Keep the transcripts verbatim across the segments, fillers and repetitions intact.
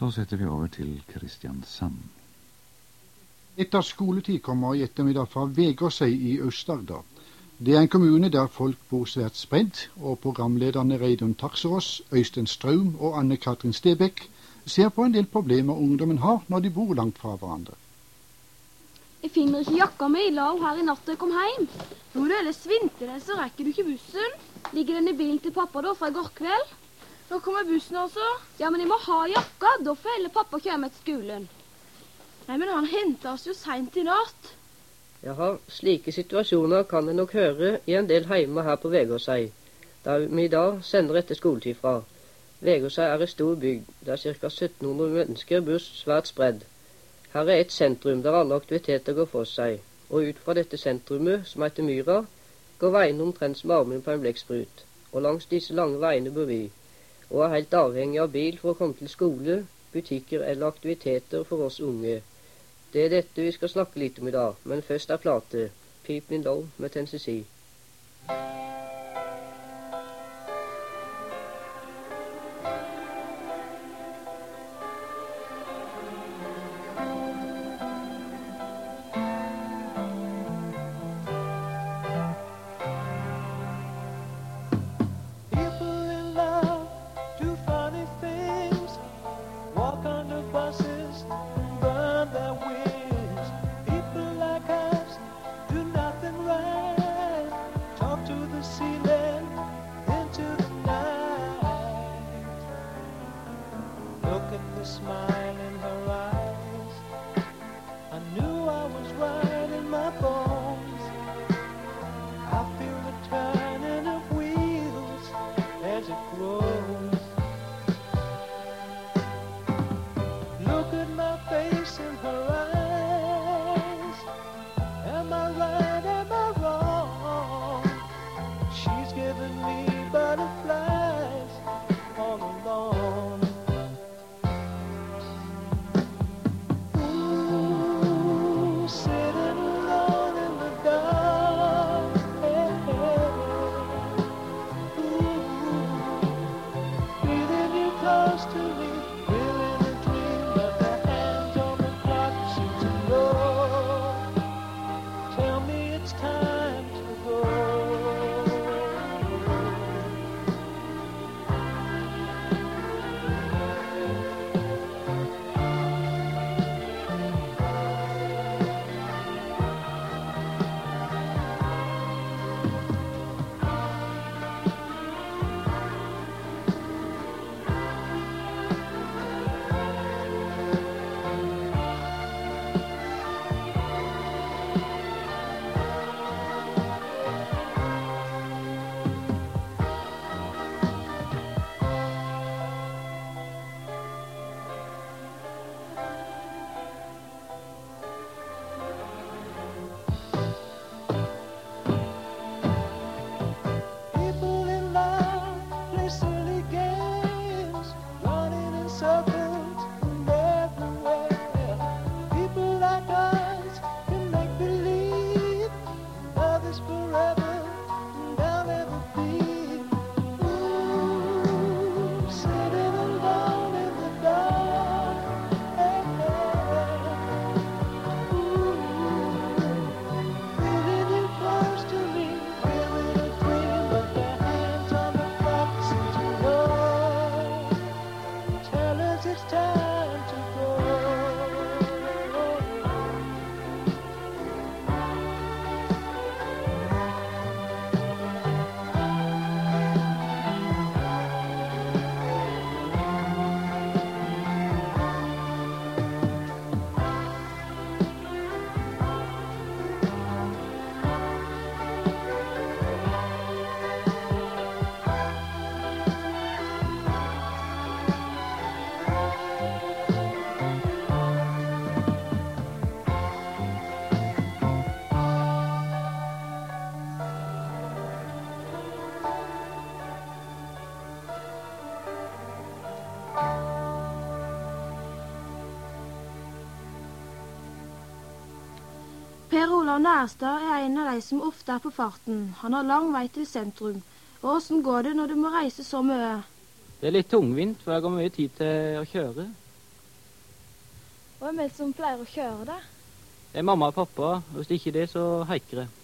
Så setter vi over til Kristiansand. Etter skoletid kommer i ettermiddag fra Vegårshei i Øst-Agder. Det er en kommune der folk bor svært spredt, og programlederne Reidun Taksås, Øystein Strøm og Anne-Katrin Stebekk ser på en del problemer ungdommen har når de bor langt fra hverandre. Jeg finner ikke jakka mi i lav her i natt da jeg kom hjem. Når du ellers vinter så rekker du ikke bussen. Ligger den i bilen til pappa da fra i går kveld? Nå kommer bussen også. Ja, men jeg må ha jakka, da får heller pappa kjøre med til skolen. Nei, men han hentet oss jo sent i natt. Jaha, slike situasjoner kan jeg nok høre i en del heime her på Vegårshei, der vi i dag sender etter skoletid fra. Vegårshei er en stor bygd, der ca sytten hundre mennesker bor svært spredd. Her er et sentrum der alle aktiviteter går for seg, og ut fra dette sentrumet, som heter Myra, går veiene omtrent som armen på en blekksprut, og langs disse lange veiene bor vi, og er helt avhengig av bil for å komme til skole, butikker eller aktiviteter for oss unge. Det er dette vi skal snakke litt om i dag, men først er plate, People in Love med Tennessee. Per Olav Nærstad er en av de som ofte er på farten. Han har lang vei til sentrum. Og hvordan går det når du må reise så mye? Det er litt tungvint, for jeg har mye tid til å kjøre. Hvem er det som pleier å kjøre det? Det er mamma og pappa. Hvis det ikke er det, så heiker jeg.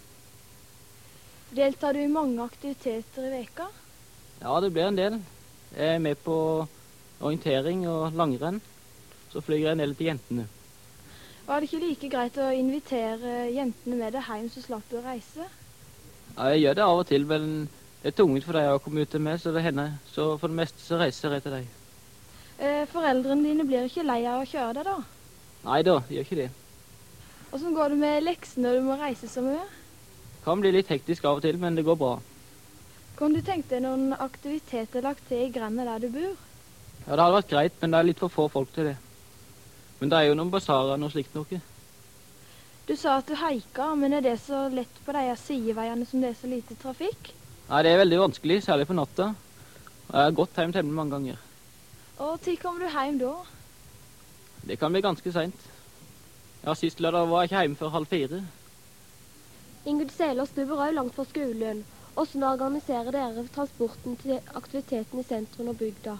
Deltar du i mange aktiviteter i veka? Ja, det blir en del. Jeg er med på orientering og langrenn. Så flyger jeg en del til jentene. Var det ikke like greit å invitere jentene med deg hjem, så slapp du å reise? Ja, jeg gjør det av og til, men det er tungent for deg å komme ut til meg, så det hender. Så for det meste så reiser jeg til deg. Eh, foreldrene dine blir ikke lei av å kjøre deg da? Nei da, de gjør ikke det. Hvordan går det med leksene når du må reise så mye? Det kan bli litt hektisk av og til, men det går bra. Kan du tenke deg noen aktiviteter lagt til i grendet der du bor? Ja, det hadde vært greit, men det er litt for få folk til det. Men det er jo noen basarer og noe slikt noe. Du sa at du haika, men er det så lett på de sideveiene som det er så lite trafikk? Nei, det er veldig vanskelig, særlig på natta. Jeg har gått hjem til dem mange ganger. Og til kommer du hjem da? Det kan bli ganske sent. Ja, sist lørdag var jeg ikke hjemme før halv fire. Ingrid Selås, du bor også langt fra skolen. Hvordan organiserer dere transporten til aktiviteten i sentrum og bygda?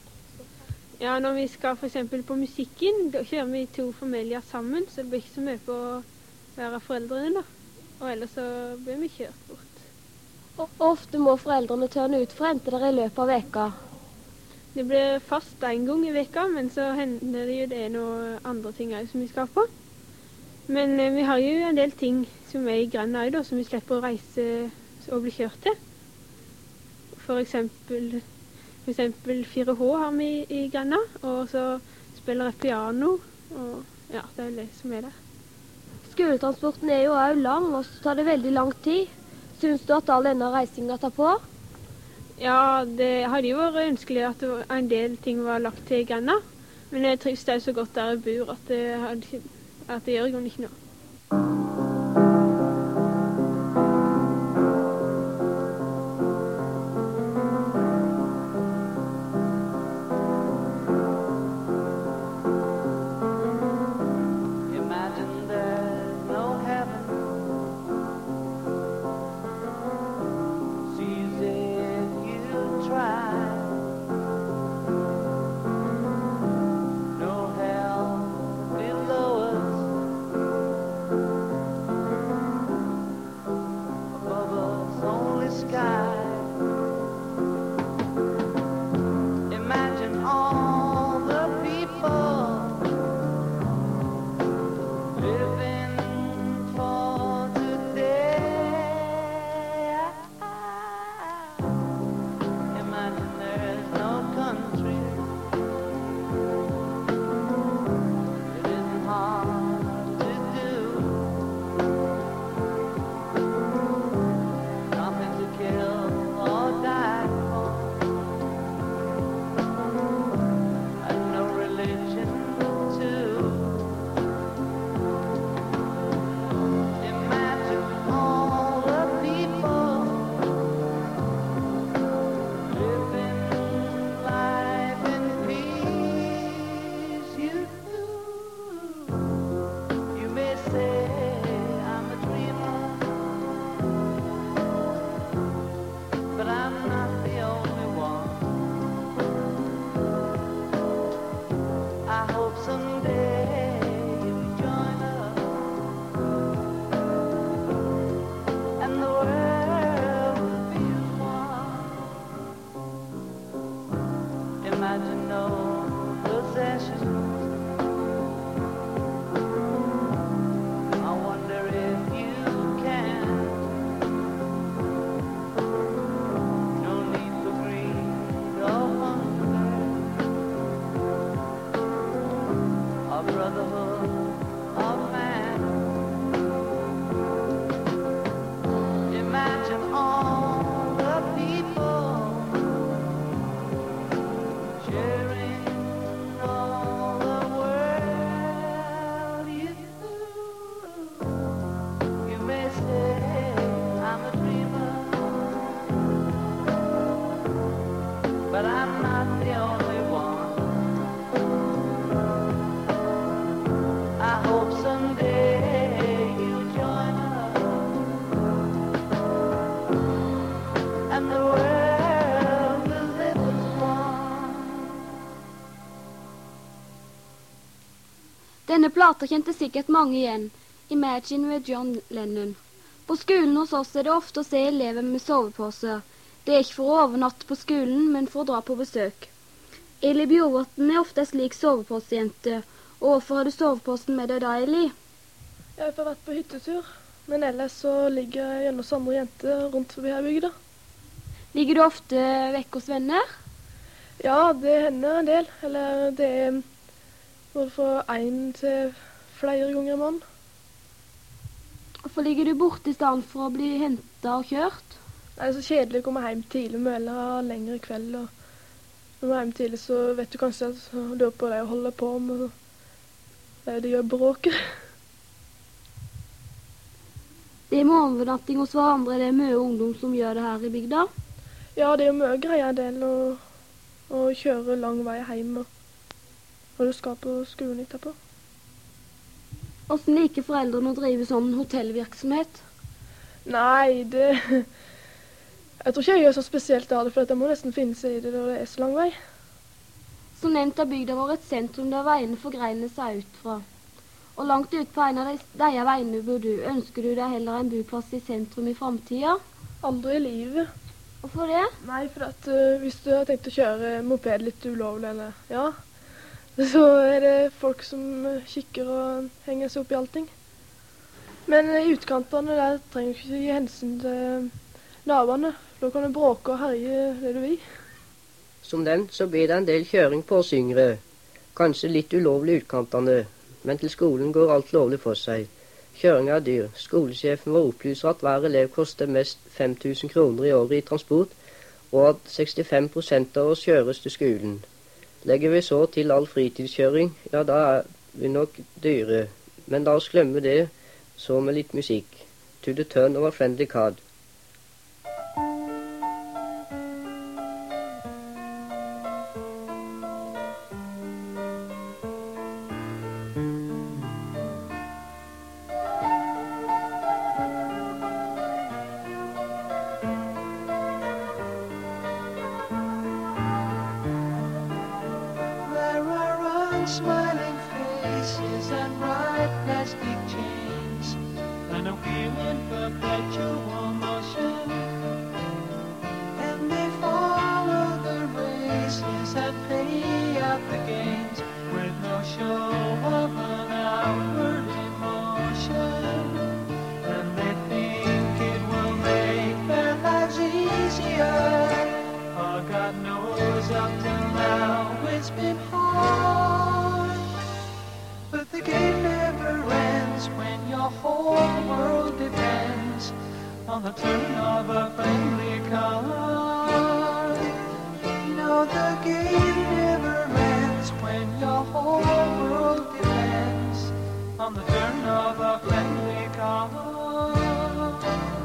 Ja, når vi skal for eksempel på musikken, da kjører vi to familier sammen, så det blir ikke så mye på å være foreldrene da. Og ellers så blir vi kjørt bort. Og ofte må foreldrene tørne ut for å hente dere i løpet av veka. Det blir fast en gang i veka, men så hender det jo det noe andre ting også som vi skal på. Men eh, vi har jo en del ting som er i grenda også da, som vi slipper å reise og bli kjørt til. For eksempel, for eksempel fire H har vi i grenda, og så spiller jeg piano, og ja, det er det som er det. Skoletransporten er jo også lang, og så tar det veldig lang tid. Synes du at all denne reisingen tar på? Ja, det hadde jo vært ønskelig at det var en del ting var lagt til i grenda, men jeg trives det så godt der jeg bor at det, hadde, at det gjør jo ikke noe. Denne plata kjente sikkert mange igjen. Imagine med John Lennon. På skolen hos oss er det ofte å se elever med soveposer. Det er ikke for å overnatte på skolen, men for å dra på besøk. Eli Bjorvatn er ofte en slik soveposjente. Og hvorfor har du soveposen med deg da, Eli? Jeg har vært på hyttetur, men ellers så ligger jeg gjennom andre jenter rundt forbi her bygda. Ligger du ofte vekk hos venner? Ja, det hender en del. Eller det er både fra en til flere ganger i måneden. Hvorfor ligger du borte i stedet for å bli hentet og kjørt? Det er så kjedelig å komme hjem tidlig, vi vil ha lengre kveld. Og når du er hjem tidlig, så vet du kanskje at du er på det å holde på med det er det gjør bråker. Det er morgenvernatting hos hverandre, det er mye ungdom som gjør det her i bygda? Ja, det er jo mye greier del å, å kjøre lang vei hjem når du skal på skolen etterpå. Hvordan liker foreldrene å drive sånn hotellvirksomhet? Nei, det... Jeg tror ikke jeg gjør så spesielt av det, for jeg må nesten finne seg i det når det er så lang vei. Som nevnt har bygda vår et sentrum der veiene forgreiner seg ut fra. Og langt ut på en av de, de veiene bor du. Ønsker du deg heller en boplass i sentrum i fremtiden? Aldri i livet. Hvorfor det? Nei, for at uh, hvis du har tenkt å kjøre moped litt ulovlig, eller ja, så er det folk som kikker og henger seg opp i allting. Men i utkantene der trenger du ikke gi hensyn til naboene. Da kan du bråke og herje det du vil. Som nevnt så blir det en del kjøring på oss yngre. Kanskje litt ulovlig i utkantene, men til skolen går alt lovlig for seg. Kjøring er dyr. Skolesjefen vår opplyser at hver elev koster mest fem tusen kroner i året i transport, og at sekstifem prosent av oss kjøres til skolen. Legger vi så til all fritidskjøring, ja da er vi nok dyre. Men la oss glemme det, så med litt musikk. To the turn of a friendly card. Smiling faces and bright plastic chains, and a wheel in perpetual motion, and they follow the races and pay out the gains with no show of an outward emotion, and they think it will make their lives easier. Oh, God knows up till now it's been hard. But the game never ends when your whole world depends on the turn of a friendly card. No, the game never ends when your whole world depends on the turn of a friendly card.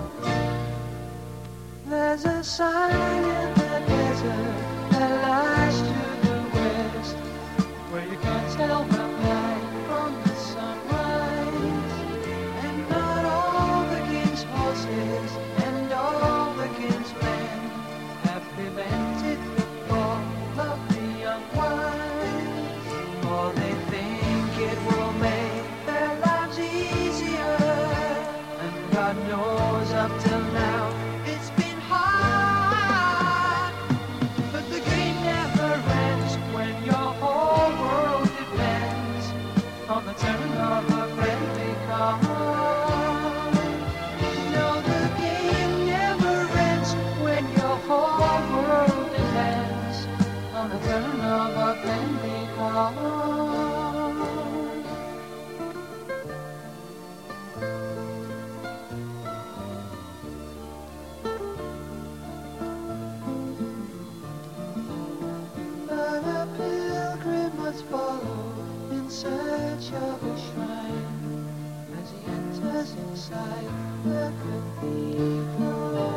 There's a sign in the desert that lies to the west, where you can't tell the night from the sunrise, and not all the king's horses and all the king's men have prevented the fall of the young wise, for they think it will make their lives easier, and God knows up till now it's been hard. But the game never ends when your whole world depends on the turn of a friendly card. No, the game never ends when your whole world depends on the turn of a friendly card. But a pilgrim must follow in search of a shrine as he enters inside the cathedral.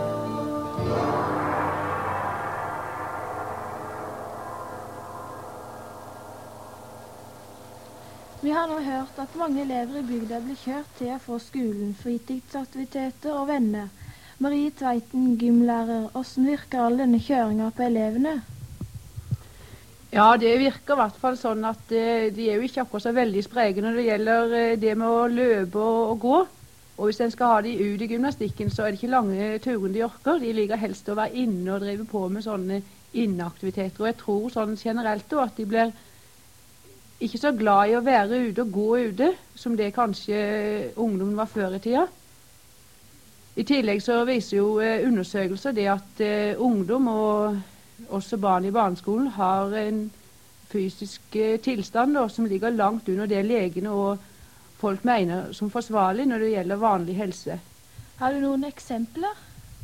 Vi har nå hørt at mange elever i bygda blir kjørt til og fra skolen, fritidsaktiviteter og venner. Marie Tveiten, gymlærer, hvordan virker all denne kjøringa på elevene? Ja, det virker i hvert fall sånn at eh, de er jo ikke akkurat så veldig spreke når det gjelder eh, det med å løpe og, og gå. Og hvis en skal ha de ut i gymnastikken, så er det ikke lange turen de orker. De liker helst å være inne og drive på med sånne inneaktiviteter. Og jeg tror sånn generelt da at de blir ikke så glad i å være ute og gå ute, som det kanskje ungdommen var før i tida. I tillegg så viser jo eh, undersøkelser det at eh, ungdom og også barn i barneskolen har en fysisk eh, tilstand da, som ligger langt under det legene og folk mener som forsvarlig når det gjelder vanlig helse. Har du noen eksempler?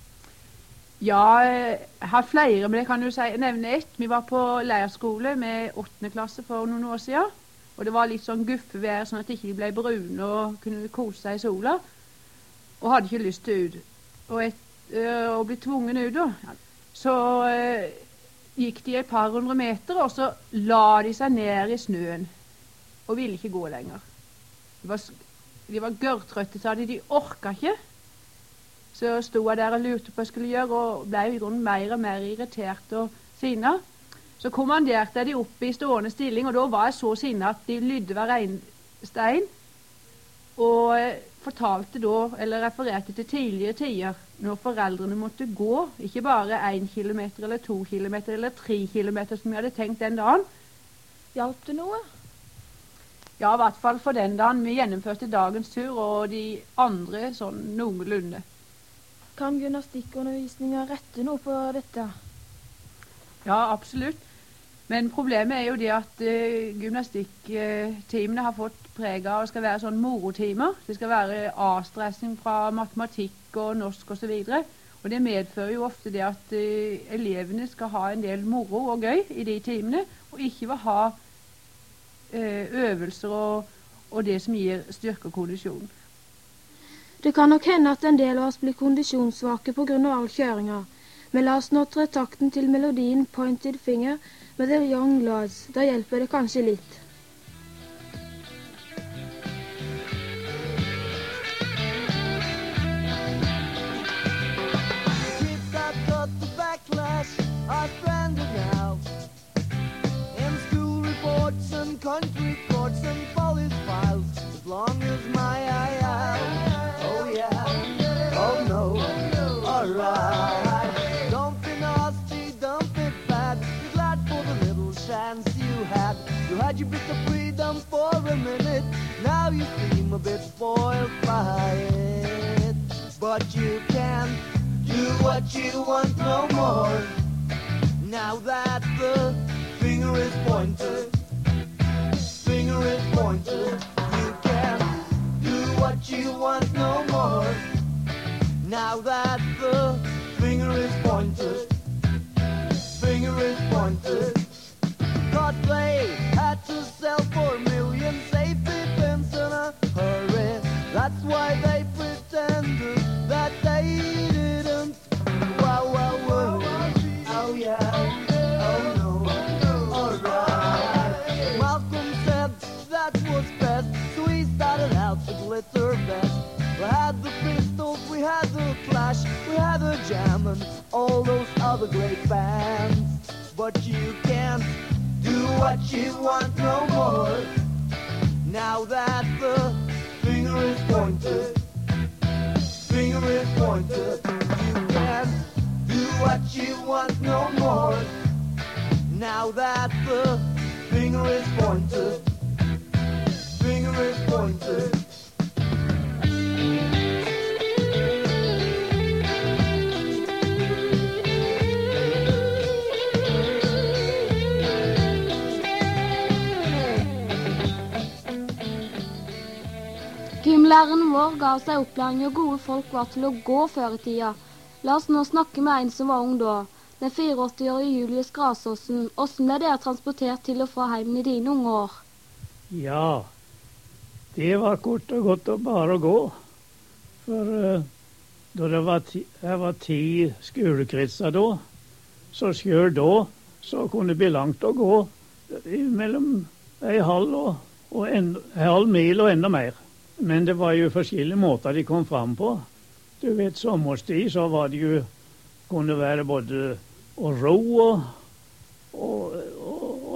Ja, jeg har flere, men jeg kan jo si, nevne ett. Vi var på leirskole med åttende klasse for noen år siden, og det var litt sånn guffevær, sånn at de ikke ble brune og kunne kose seg i sola, og hadde ikke lyst til ut. Og et, øh, å bli tvungen ut da, så øh, gikk de et par hundre meter, og så la de seg ned i snøen, og ville ikke gå lenger. De var, de var gørrtrøtte, sa de, de orka ikke. Så sto jeg der og lurte på hva jeg skulle gjøre, og ble i grunnen mer og mer irritert og sinna. Så kommanderte jeg de opp i stående stilling, og da var jeg så sinna at de lydde hver en stein, og fortalte da, eller refererte til tidligere tider, når foreldrene måtte gå, ikke bare en kilometer, eller to kilometer, eller tre kilometer, som jeg hadde tenkt den dagen. Hjalp det noe? Ja, i hvert fall for den dagen vi gjennomførte dagens tur, og de andre sånn noenlunde. Kan gymnastikkundervisninga rette noe på dette? Ja, absolutt. Men problemet er jo det at uh, gymnastikktimene har fått preg av å skal være sånn morotimer. Det skal være avstressing fra matematikk og norsk og så videre. Og det medfører jo ofte det at uh, elevene skal ha en del moro og gøy i de timene, og ikke vil ha øvelser og, og det som gir styrke og kondisjon. Det kan nok hende at en del av oss blir kondisjonssvake på grunn av all kjøringa, men la oss nå tre takten til melodien Pointed Finger med The Young Lords. Da hjelper det kanskje litt. Kids that got the backlash are stranded now. Reports and country courts and police files, as long as my eye out. Oh yeah, oh no, alright. Don't be nasty, don't be bad. Be glad for the little chance you had. You had your bit of freedom for a minute. Now you seem a bit spoiled by it. But you can't do what you want no more. Now that the finger is pointed, finger is pointed, you can't do what you want no more. Now that the finger is pointed, finger is pointed. Thought they had to sell for millions, safety pins in a hurry. That's why they pretended that they didn't. Wow, wow, wow, oh yeah. Glitter vest. We had the Pistols, we had the Clash, we had the Jam and all those other great bands. But you can't do what you want no more. Now that the finger is pointed, finger is pointed, you can't do what you want no more. Now that the finger is pointed, finger is pointed. Gymlæreren vår ga seg opplæring og gode folk var til å gå før i tida. La oss nå snakke med en som var ung da. Den åttifireårige Julius Grasåsen. Hvordan ble dere transportert til og fra heimen i dine unge år? Ja, det var kort og godt å bare gå. For uh, da det var ti, jeg var ti skolekretser da, så selv da, så kunne det bli langt å gå mellom en halv, og, og en, en halv mil og enda mer. Men det var jo forskjellige måter de kom fram på. Du vet, sommerstid så var det jo, kunne være både å ro og, og, og, og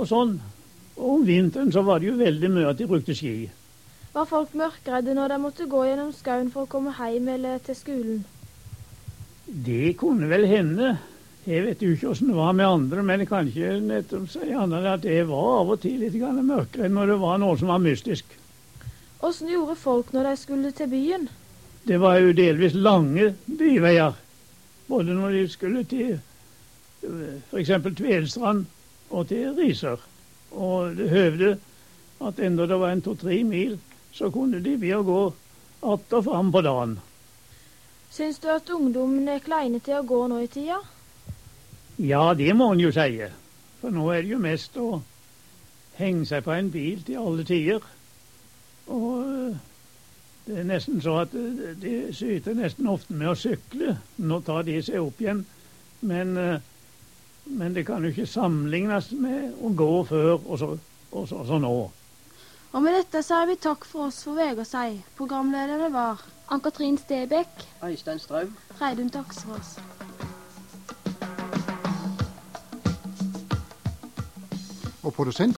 og sånn. Og om vinteren så var det jo veldig mye at de brukte ski. Var folk mørkredde når de måtte gå gjennom skauen for å komme hjem eller til skolen? Det kunne vel hende. Jeg vet jo ikke hvordan det var med andre, men jeg kan ikke nettopp si annet at det var av og til litt mørkredd når det var noe som var mystisk. Hvordan gjorde folk når de skulle til byen? Det var jo delvis lange byveier, både når de skulle til for eksempel Tvedestrand og til Risør. Og det høvde at enda det var en to-tre mil, så kunne de bli å gå att og fram på dagen. Syns du at ungdommen er kleine til å gå nå i tida? Ja, det må en jo si. For nå er det jo mest å henge seg på en bil til alle tider. Og det er nesten så at de syter nesten ofte med å sykle. Nå tar de seg opp igjen. Men, men det kan jo ikke sammenlignes med å gå før og så, og så, og så nå. Og med dette sier vi takk for oss for Vegårshei. Programlederne var Ann-Katrin Stebekk, Øystein Strøm, Reidun Taksrås. Og produsent